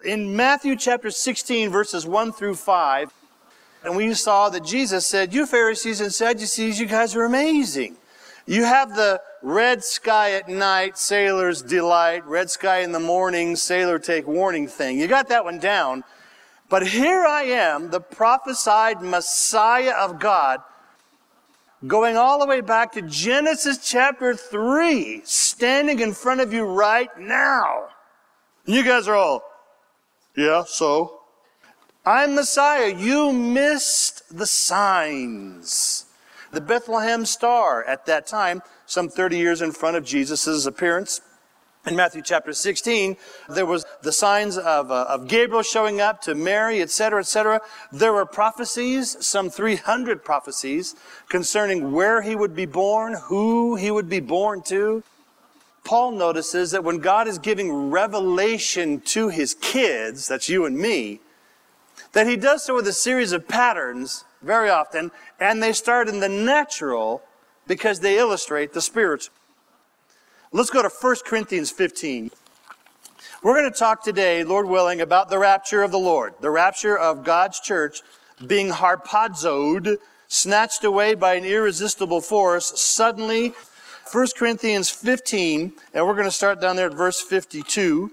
in Matthew chapter 16, verses 1 through 5, and we saw that Jesus said, you Pharisees and Sadducees, you guys are amazing. You have the red sky at night, sailor's delight, red sky in the morning, sailor take warning thing. You got that one down. But here I am, the prophesied Messiah of God, going all the way back to Genesis chapter 3, standing in front of you right now. You guys are all, yeah, so? I'm Messiah. You missed the signs. The Bethlehem star at that time, some 30 years in front of Jesus' appearance. In Matthew chapter 16, there was the signs of Gabriel showing up to Mary, etc., etc. There were prophecies, some 300 prophecies, concerning where he would be born, who he would be born to. Paul notices that when God is giving revelation to his kids, that's you and me, that he does so with a series of patterns very often, and they start in the natural because they illustrate the spiritual. Let's go to 1 Corinthians 15. We're going to talk today, Lord willing, about the rapture of the Lord, the rapture of God's church being harpazoed, snatched away by an irresistible force, suddenly. 1 Corinthians 15, and we're going to start down there at verse 52.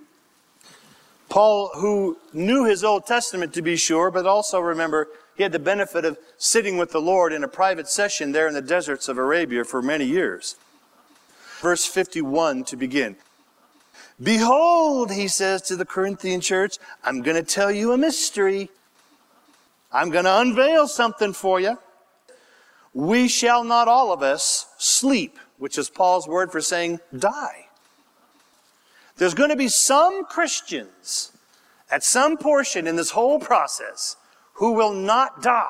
Paul, who knew his Old Testament to be sure, but also remember, he had the benefit of sitting with the Lord in a private session there in the deserts of Arabia for many years. Verse 51 to begin. Behold, he says to the Corinthian church, I'm going to tell you a mystery. I'm going to unveil something for you. We shall not all of us sleep, which is Paul's word for saying die. There's going to be some Christians at some portion in this whole process who will not die.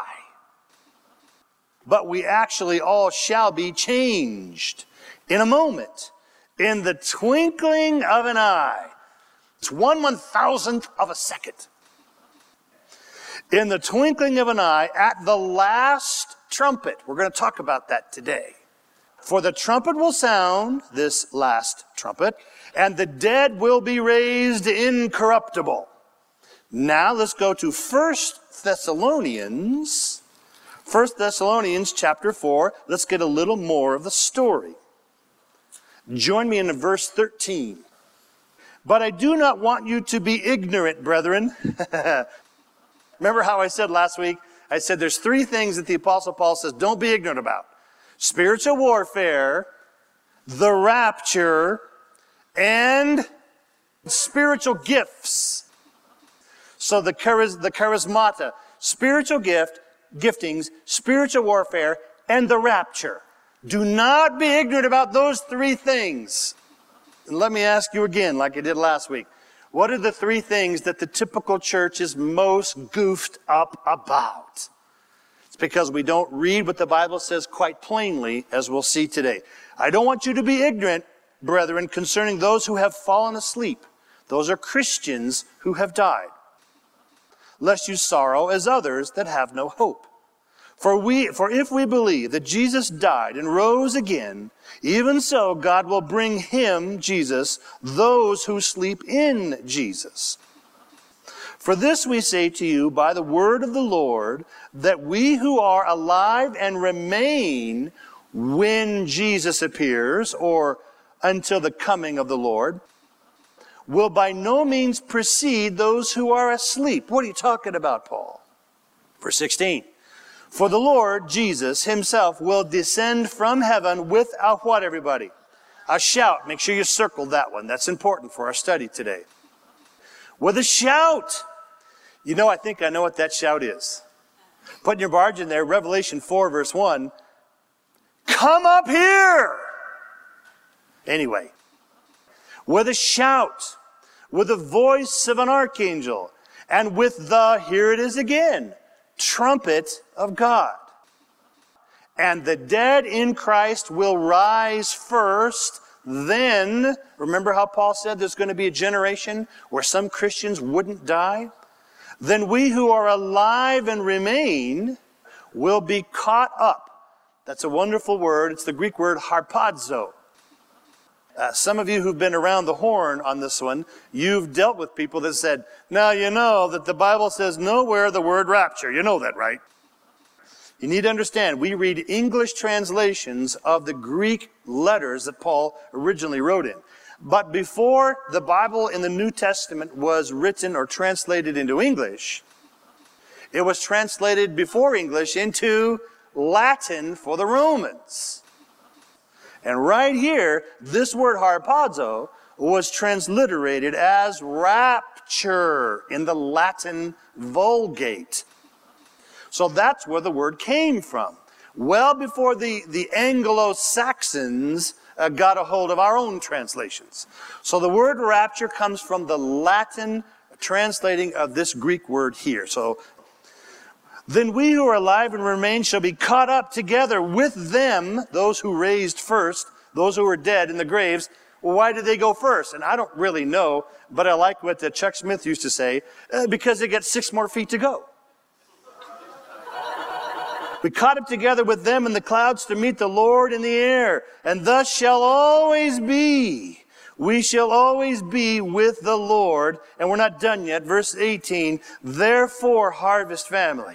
But we actually all shall be changed in a moment, in the twinkling of an eye. It's 1/1000th of a second. In the twinkling of an eye, at the last trumpet. We're going to talk about that today. For the trumpet will sound, this last trumpet, and the dead will be raised incorruptible. Now let's go to 1 Thessalonians chapter 4. Let's get a little more of the story. Join me in verse 13. But I do not want you to be ignorant, brethren. Remember how I said last week? I said there's three things that the Apostle Paul says don't be ignorant about. Spiritual warfare, the rapture, and spiritual gifts. So the charismata, spiritual giftings, spiritual warfare, and the rapture. Do not be ignorant about those three things. And let me ask you again, like I did last week. What are the three things that the typical church is most goofed up about? It's because we don't read what the Bible says quite plainly, as we'll see today. I don't want you to be ignorant, brethren, concerning those who have fallen asleep. Those are Christians who have died. Lest you sorrow as others that have no hope. For if we believe that Jesus died and rose again, even so God will bring him, Jesus, those who sleep in Jesus. For this we say to you by the word of the Lord, that we who are alive and remain when Jesus appears, or until the coming of the Lord, will by no means precede those who are asleep. What are you talking about, Paul? Verse 16. For the Lord Jesus himself will descend from heaven with a what, everybody? A shout. Make sure you circle that one. That's important for our study today. With a shout. You know, I think I know what that shout is. Put in your margin there, Revelation 4, verse 1. Come up here! Anyway. With a shout. With the voice of an archangel. And with the, here it is again, trumpet of God. And the dead in Christ will rise first. Then, remember how Paul said there's going to be a generation where some Christians wouldn't die? Then we who are alive and remain will be caught up. That's a wonderful word. It's the Greek word harpazo. Some of you who've been around the horn on this one, you've dealt with people that said, now you know that the Bible says nowhere the word rapture. You know that, right? You need to understand, we read English translations of the Greek letters that Paul originally wrote in. But before the Bible in the New Testament was written or translated into English, it was translated before English into Latin for the Romans. And right here, this word harpazo was transliterated as rapture in the Latin Vulgate. So that's where the word came from. Well before the Anglo-Saxons got a hold of our own translations. So the word rapture comes from the Latin translating of this Greek word here. So, then we who are alive and remain shall be caught up together with them, those who raised first, those who were dead in the graves. Well, why did they go first? And I don't really know, but I like what Chuck Smith used to say, because they got 6 more feet to go. We caught up together with them in the clouds to meet the Lord in the air, and thus shall always be. We shall always be with the Lord. And we're not done yet. Verse 18, therefore, Harvest family,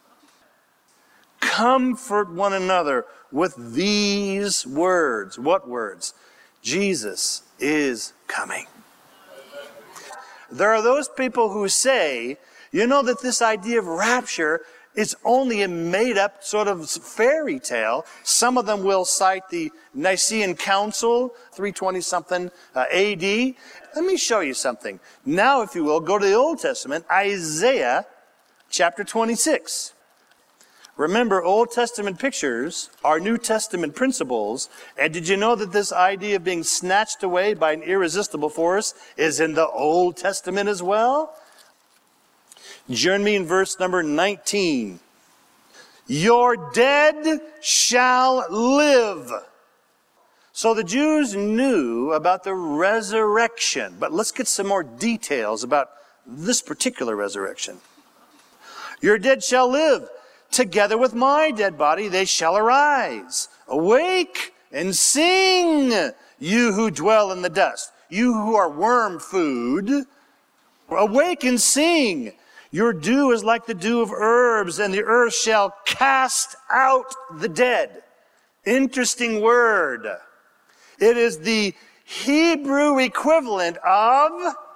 comfort one another with these words. What words? Jesus is coming. There are those people who say, you know, that this idea of rapture is only a made-up sort of fairy tale. Some of them will cite the Nicene Council, 320-something A.D. Let me show you something. Now, if you will, go to the Old Testament, Isaiah chapter 26. Remember, Old Testament pictures are New Testament principles. And did you know that this idea of being snatched away by an irresistible force is in the Old Testament as well? Join me in verse number 19. Your dead shall live. So the Jews knew about the resurrection. But let's get some more details about this particular resurrection. Your dead shall live. Together with my dead body they shall arise. Awake and sing, you who dwell in the dust. You who are worm food. Awake and sing. Your dew is like the dew of herbs, and the earth shall cast out the dead. Interesting word. It is the Hebrew equivalent of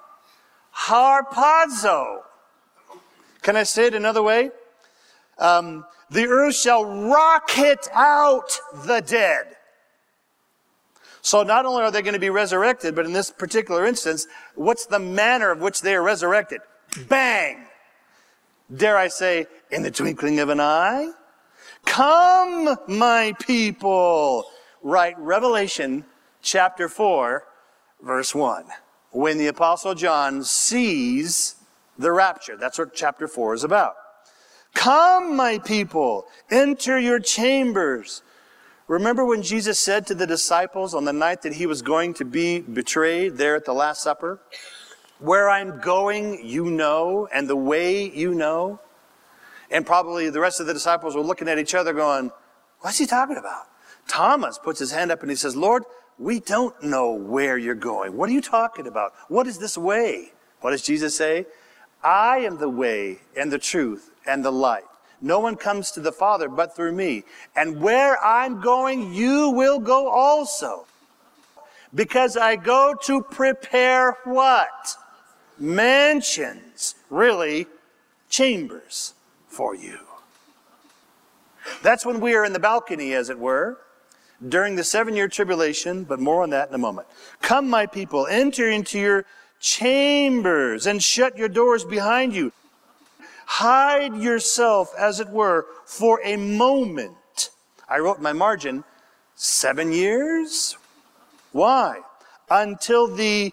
harpazo. Can I say it another way? The earth shall rocket out the dead. So not only are they going to be resurrected, but in this particular instance, what's the manner of which they are resurrected? Bang! Dare I say, in the twinkling of an eye? Come, my people! Right, Revelation chapter 4, verse 1. When the Apostle John sees the rapture. That's what chapter 4 is about. Come, my people, enter your chambers. Remember when Jesus said to the disciples on the night that he was going to be betrayed there at the Last Supper? Where I'm going, you know, and the way you know. And probably the rest of the disciples were looking at each other going, what's he talking about? Thomas puts his hand up and he says, Lord, we don't know where you're going. What are you talking about? What is this way? What does Jesus say? I am the way and the truth and the light. No one comes to the Father but through me. And where I'm going, you will go also. Because I go to prepare what? Mansions. Really, chambers for you. That's when we are in the balcony, as it were, during the 7-year tribulation, but more on that in a moment. Come, my people, enter into your chambers and shut your doors behind you. Hide yourself, as it were, for a moment. I wrote in my margin, 7 years? Why? Until the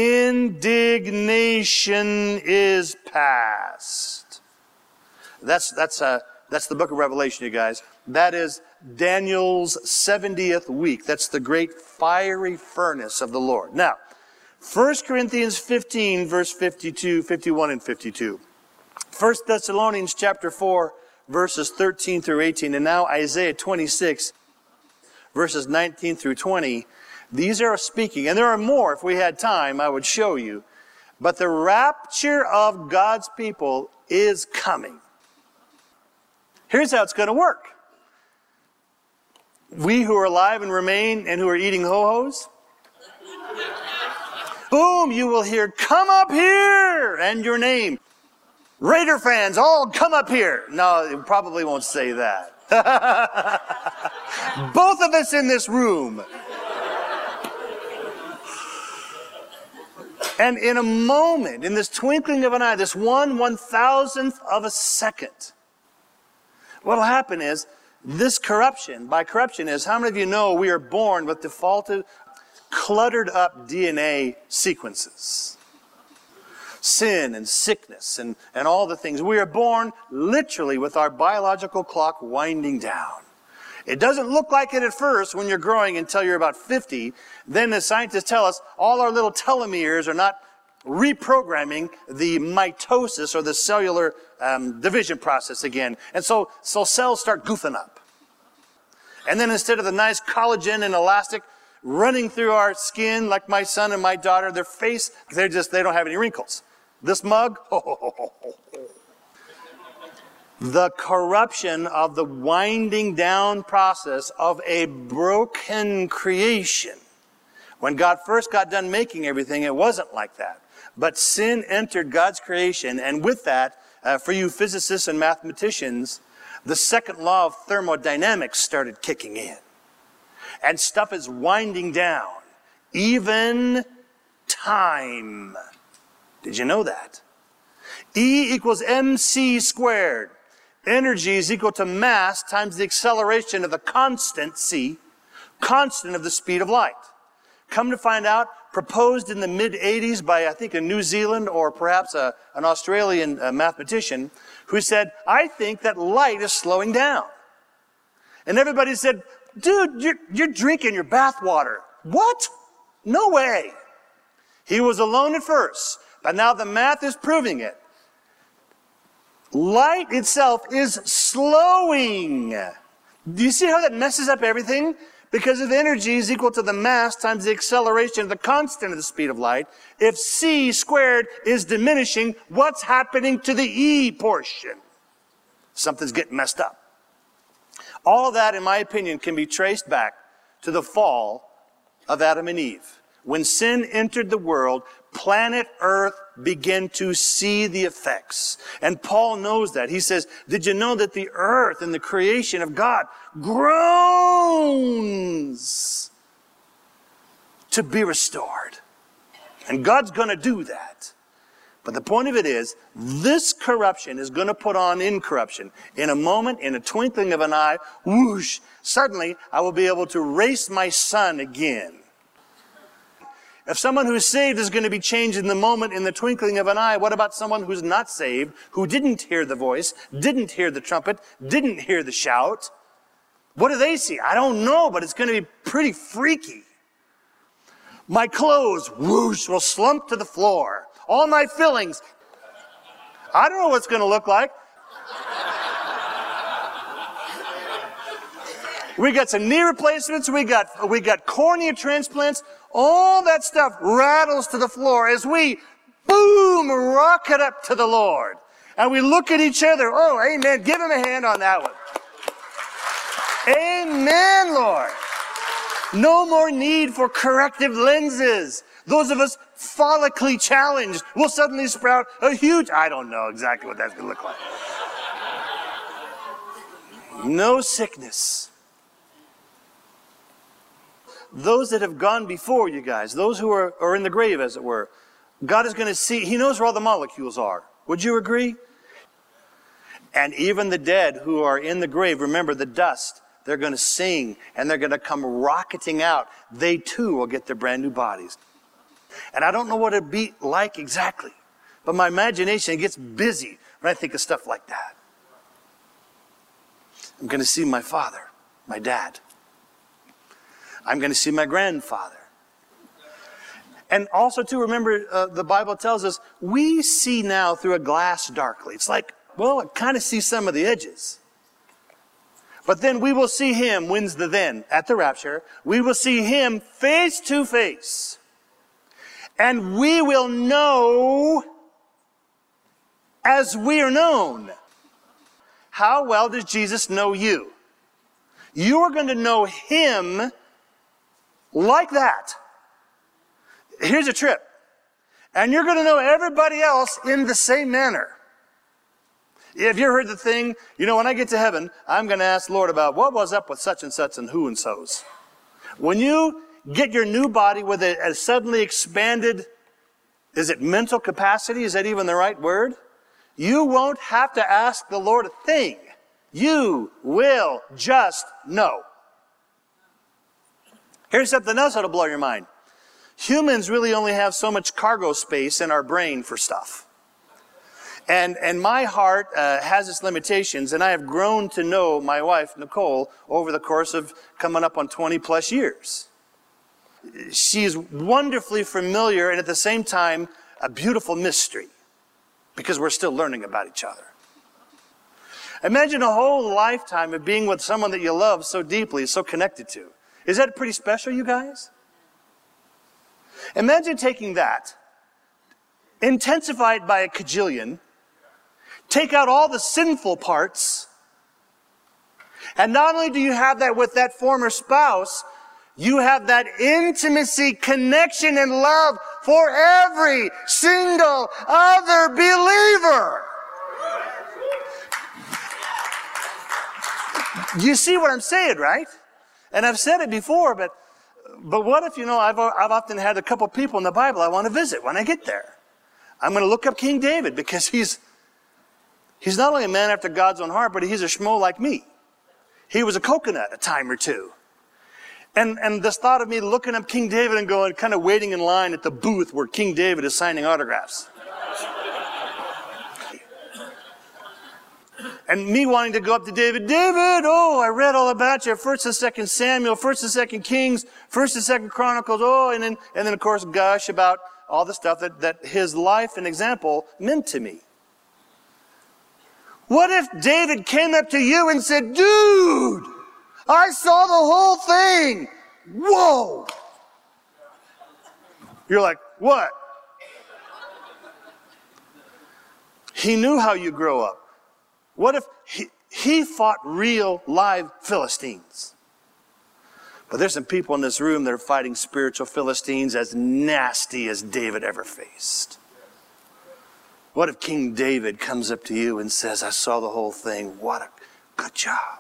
indignation is past. That's the book of Revelation, you guys. That is Daniel's 70th week. That's the great fiery furnace of the Lord. Now, 1 Corinthians 15, verse 52, 51, and 52. 1 Thessalonians chapter 4, verses 13 through 18. And now Isaiah 26, verses 19 through 20 These are speaking, and there are more. If we had time, I would show you. But the rapture of God's people is coming. Here's how it's going to work. We who are alive and remain and who are eating ho-hos, boom, you will hear, "Come up here," and your name. Raider fans, all come up here. No, it probably won't say that. Both of us in this room. And in a moment, in this twinkling of an eye, this 1/1000th of a second, what will happen is, this corruption, by corruption is, how many of you know we are born with defaulted, cluttered up DNA sequences? Sin and sickness and all the things. We are born literally with our biological clock winding down. It doesn't look like it at first when you're growing until you're about 50. Then the scientists tell us all our little telomeres are not reprogramming the mitosis or the cellular division process again. And so cells start goofing up. And then instead of the nice collagen and elastic running through our skin like my son and my daughter, their face, they don't have any wrinkles. This mug, the corruption of the winding down process of a broken creation. When God first got done making everything, it wasn't like that. But sin entered God's creation, and with that, for you physicists and mathematicians, the second law of thermodynamics started kicking in. And stuff is winding down. Even time. Did you know that? E equals mc squared. Energy is equal to mass times the acceleration of the constant c, constant of the speed of light. Come to find out, proposed in the mid-80s by, I think, a New Zealand or perhaps an Australian mathematician who said, "I think that light is slowing down." And everybody said, "Dude, you're drinking your bath water." What? No way. He was alone at first, but now the math is proving it. Light itself is slowing. Do you see how that messes up everything? Because if energy is equal to the mass times the acceleration of the constant of the speed of light, if c squared is diminishing, what's happening to the E portion? Something's getting messed up. All of that, in my opinion, can be traced back to the fall of Adam and Eve. When sin entered the world, planet Earth began to see the effects. And Paul knows that. He says, "Did you know that the earth and the creation of God groans to be restored?" And God's going to do that. But the point of it is, this corruption is going to put on incorruption. In a moment, in a twinkling of an eye, whoosh, suddenly I will be able to raise my son again. If someone who's saved is going to be changed in the moment, in the twinkling of an eye, what about someone who's not saved, who didn't hear the voice, didn't hear the trumpet, didn't hear the shout? What do they see? I don't know, but it's going to be pretty freaky. My clothes, whoosh, will slump to the floor. All my fillings, I don't know what it's going to look like. We got some knee replacements, we got cornea transplants. All that stuff rattles to the floor as we, boom, rocket up to the Lord. And we look at each other. Oh, amen. Give him a hand on that one. Amen, Lord. No more need for corrective lenses. Those of us follically challenged will suddenly sprout a huge, I don't know exactly what that's going to look like. No sickness. Those that have gone before you guys, those who are in the grave, as it were, God is going to see, He knows where all the molecules are. Would you agree? And even the dead who are in the grave, remember the dust, they're going to sing and they're going to come rocketing out. They too will get their brand new bodies. And I don't know what it'd be like exactly, but my imagination gets busy when I think of stuff like that. I'm going to see my father, my dad. I'm going to see my grandfather. And also, too, remember, the Bible tells us, we see now through a glass darkly. It's like, well, I kind of see some of the edges. But then we will see him, when's the then? At the rapture. We will see him face to face. And we will know as we are known. How well does Jesus know you? You are going to know him like that. Here's a trip. And you're going to know everybody else in the same manner. Have you heard the thing, when I get to heaven, I'm going to ask the Lord about what was up with such and such and who and so's. When you get your new body with a suddenly expanded, is it mental capacity? Is that even the right word? You won't have to ask the Lord a thing. You will just know. Here's something else that'll blow your mind. Humans really only have so much cargo space in our brain for stuff. And my heart has its limitations, and I have grown to know my wife, Nicole, over the course of coming up on 20 plus years. She is wonderfully familiar and at the same time a beautiful mystery because we're still learning about each other. Imagine a whole lifetime of being with someone that you love so deeply, so connected to. Is that pretty special, you guys? Imagine taking that, intensify it by a cajillion, take out all the sinful parts, and not only do you have that with that former spouse, you have that intimacy, connection, and love for every single other believer. You see what I'm saying, right? And I've said it before, but what if, I've often had a couple people in the Bible I want to visit when I get there. I'm going to look up King David because he's not only a man after God's own heart, but he's a schmo like me. He was a coconut a time or two. And this thought of me looking up King David and going, kind of waiting in line at the booth where King David is signing autographs. And me wanting to go up to David, I read all about you, 1st and 2nd Samuel, 1st and 2nd Kings, 1st and 2nd Chronicles, and then of course gush about all the stuff that his life and example meant to me. What if David came up to you and said, dude, I saw the whole thing. Whoa. You're like, what? He knew how you grow up. What if he fought real, live Philistines? But there's some people in this room that are fighting spiritual Philistines as nasty as David ever faced. What if King David comes up to you and says, I saw the whole thing. What a good job.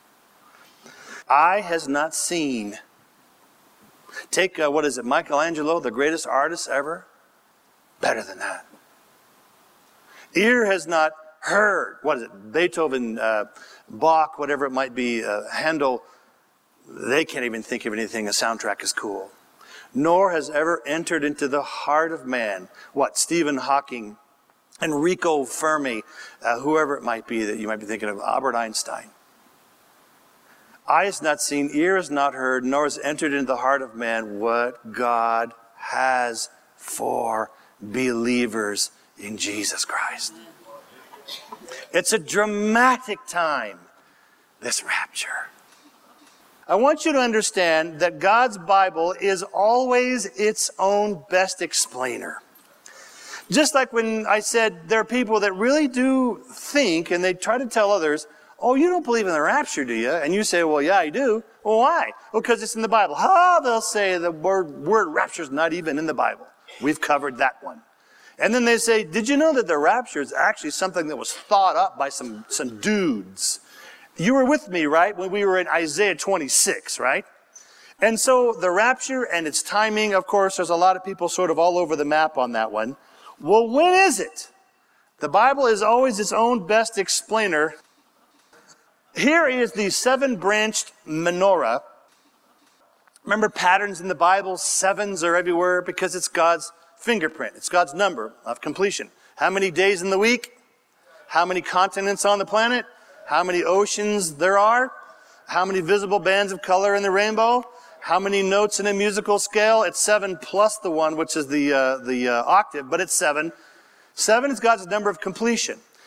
Eye has not seen. Take, Michelangelo, the greatest artist ever? Better than that. Ear has not heard. Beethoven, Bach, whatever it might be, Handel. They can't even think of anything. A soundtrack is cool. Nor has ever entered into the heart of man. Stephen Hawking, Enrico Fermi, whoever it might be that you might be thinking of, Albert Einstein. Eye has not seen, ear has not heard, nor has entered into the heart of man what God has for believers in Jesus Christ. It's a dramatic time, this rapture. I want you to understand that God's Bible is always its own best explainer. Just like when I said there are people that really do think, and they try to tell others, oh, you don't believe in the rapture, do you? And you say, well, yeah, I do. Well, why? Well, because it's in the Bible. They'll say the word rapture is not even in the Bible. We've covered that one. And then they say, did you know that the rapture is actually something that was thought up by some dudes? You were with me, right, when we were in Isaiah 26, right? And so the rapture and its timing, of course, there's a lot of people sort of all over the map on that one. Well, when is it? The Bible is always its own best explainer. Here is the 7-branched menorah. Remember patterns in the Bible? 7s are everywhere because it's God's fingerprint. It's God's number of completion. How many days in the week? How many continents on the planet? How many oceans there are? How many visible bands of color in the rainbow? How many notes in a musical scale? It's 7 plus the 1, which is the octave, but it's 7. 7 is God's number of completion.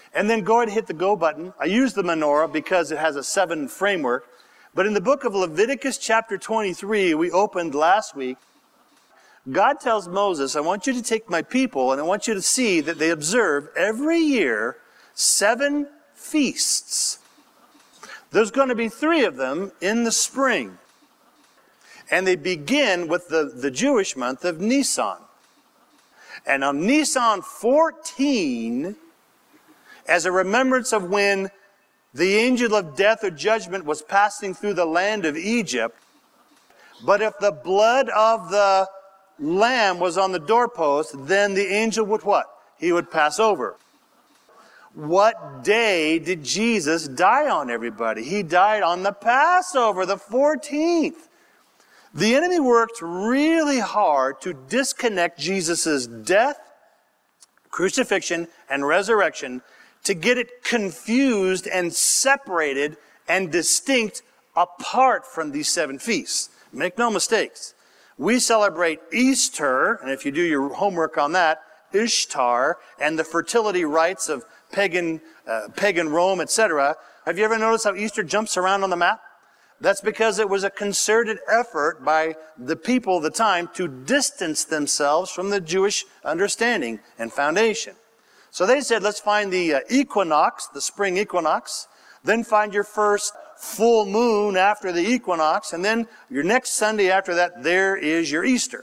And then go ahead and hit the go button. I use the menorah because it has a 7 framework. But in the book of Leviticus chapter 23, we opened last week, God tells Moses, I want you to take my people and I want you to see that they observe every year 7 feasts. There's going to be 3 of them in the spring. And they begin with the Jewish month of Nisan. And on Nisan 14, as a remembrance of when the angel of death or judgment was passing through the land of Egypt, but if the blood of the lamb was on the doorpost, then the angel would what? He would pass over. What day did Jesus die on, everybody? He died on the Passover, the 14th. The enemy worked really hard to disconnect Jesus' death, crucifixion, and resurrection to get it confused and separated and distinct apart from these 7 feasts. Make no mistakes. We celebrate Easter, and if you do your homework on that, Ishtar, and the fertility rites of pagan Rome, etc. Have you ever noticed how Easter jumps around on the map? That's because it was a concerted effort by the people of the time to distance themselves from the Jewish understanding and foundation. So they said, let's find the equinox, the spring equinox, then find your first full moon after the equinox, and then your next Sunday after that, there is your Easter.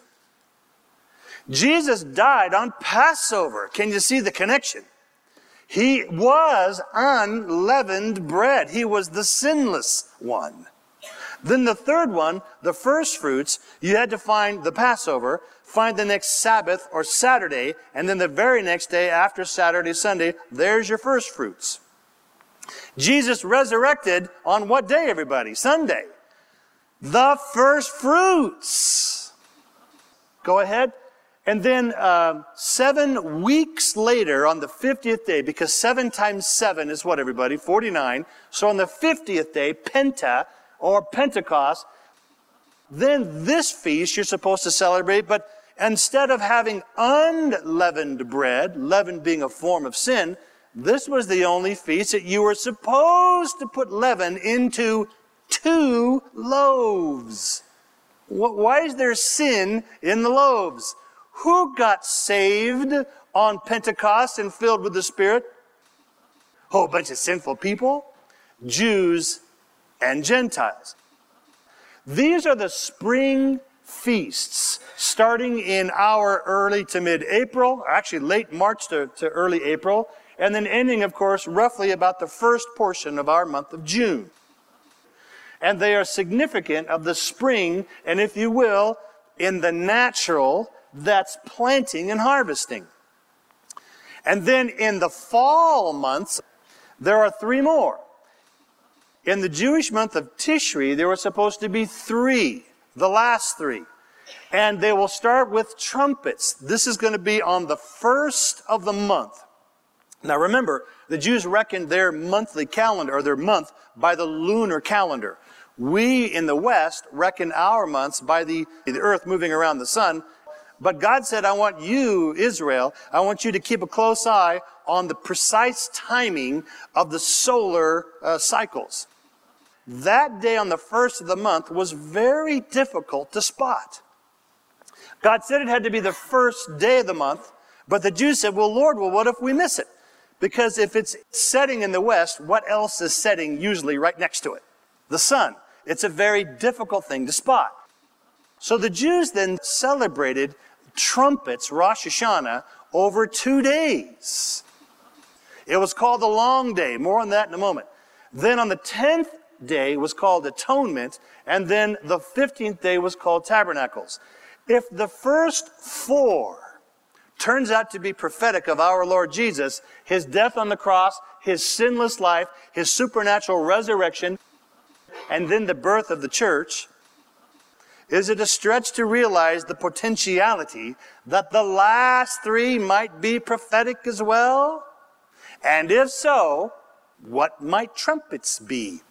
Jesus died on Passover. Can you see the connection? He was unleavened bread. He was the sinless one. Then the third one, the first fruits, you had to find the Passover, find the next Sabbath or Saturday, and then the very next day after Saturday, Sunday, there's your first fruits. Jesus resurrected on what day, everybody? Sunday. The first fruits. Go ahead. And then 7 weeks later, on the 50th day, because 7 times 7 is what, everybody? 49. So on the 50th day, Penta, or Pentecost, then this feast you're supposed to celebrate, but instead of having unleavened bread, leaven being a form of sin, this was the only feast that you were supposed to put leaven into 2 loaves. Why is there sin in the loaves? Who got saved on Pentecost and filled with the Spirit? A whole bunch of sinful people, Jews and Gentiles. These are the spring feasts, starting in our early to mid-April, actually late March to early April, and then ending, of course, roughly about the first portion of our month of June. And they are significant of the spring, and if you will, in the natural, that's planting and harvesting. And then in the fall months, there are 3 more. In the Jewish month of Tishri, there were supposed to be 3, the last 3. And they will start with trumpets. This is going to be on the first of the month. Now remember, the Jews reckoned their monthly calendar, or their month, by the lunar calendar. We in the West reckon our months by the earth moving around the sun. But God said, I want you, Israel, I want you to keep a close eye on the precise timing of the solar cycles. That day on the first of the month was very difficult to spot. God said it had to be the first day of the month, but the Jews said, well, Lord, what if we miss it? Because if it's setting in the west, what else is setting usually right next to it? The sun. It's a very difficult thing to spot. So the Jews then celebrated trumpets, Rosh Hashanah, over 2 days. It was called the long day. More on that in a moment. Then on the 10th day was called Atonement, and then the 15th day was called Tabernacles. If the first 4 turns out to be prophetic of our Lord Jesus, His death on the cross, His sinless life, His supernatural resurrection, and then the birth of the church, is it a stretch to realize the potentiality that the last 3 might be prophetic as well? And if so, what might trumpets be?